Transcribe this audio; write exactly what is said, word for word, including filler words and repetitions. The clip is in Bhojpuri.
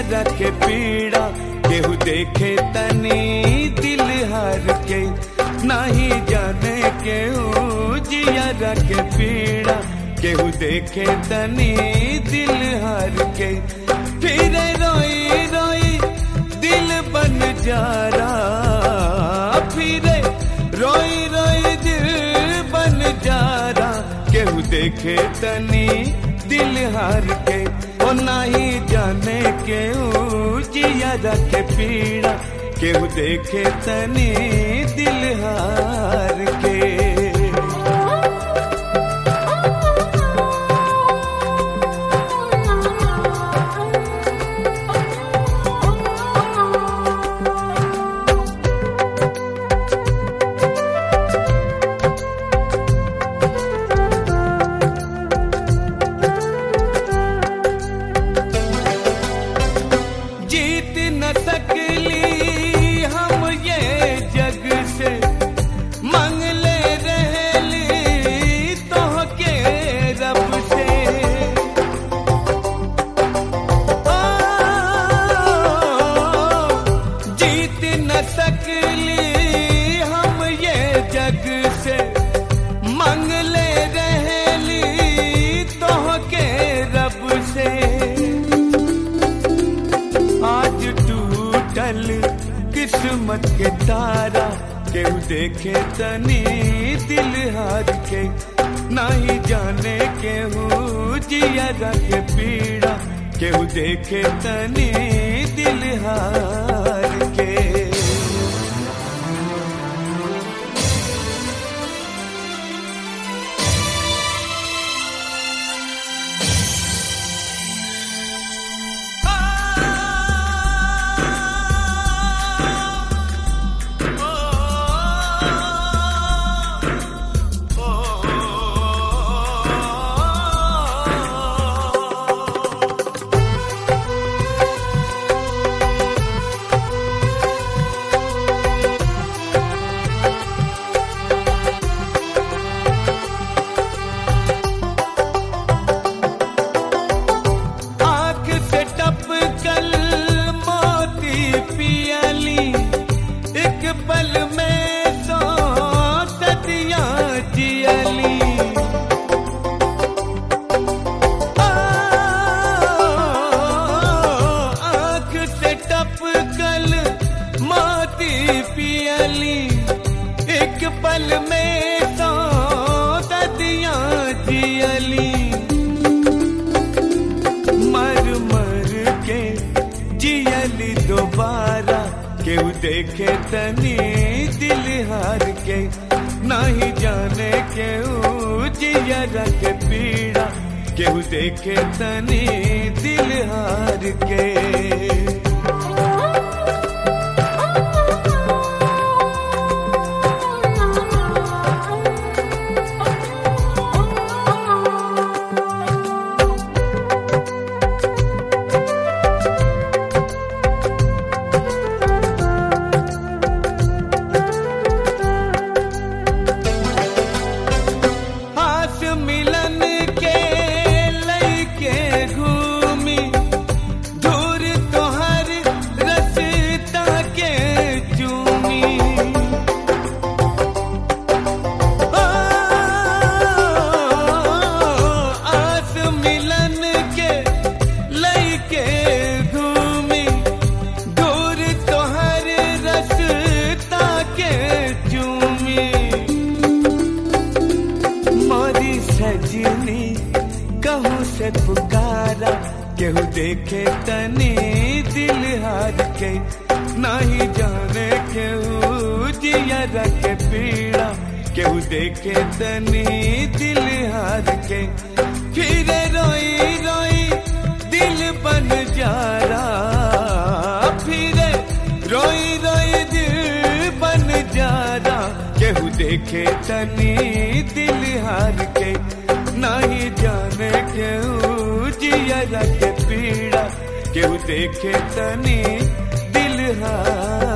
जिया के पीड़ा केहू देखे तनी दिल हार के नहीं जाने केहू जिया के पीड़ा केहू देखे तनी दिल हार के फिर रोई रोई दिल बन जा रहा फिर रोई रोई दिल बन जा रहा केहू देखे तनी दिल हार के ओ नहीं जाने केहू जिया के पीड़ा केहू देखे तनी दिल हार के किस्मत के तारा केहू देखे तनी दिल हार के नहीं जाने केहू जिया के पीड़ा केहू देखे तनी दिल हार के एक पल में तो ददियां जियली मर मर के जियली दोबारा केहू देखे तनी दिल हार के नहीं जाने केहू जिया के पीड़ा केहू देखे तनी दिल हार के कहूँ से पुकारा केहू देखे तनी दिल हार के नहीं जाने केहू जिया के पीड़ा केहू देखे तनी दिल हार के फिर रोई रोई दिल बन जा रहा फिर रोई रोई दिल बन जा रहा केहू देखे तनी दिल हार के नहीं जाने केहू जिया के पीड़ा केहू देखे तनी दिल हार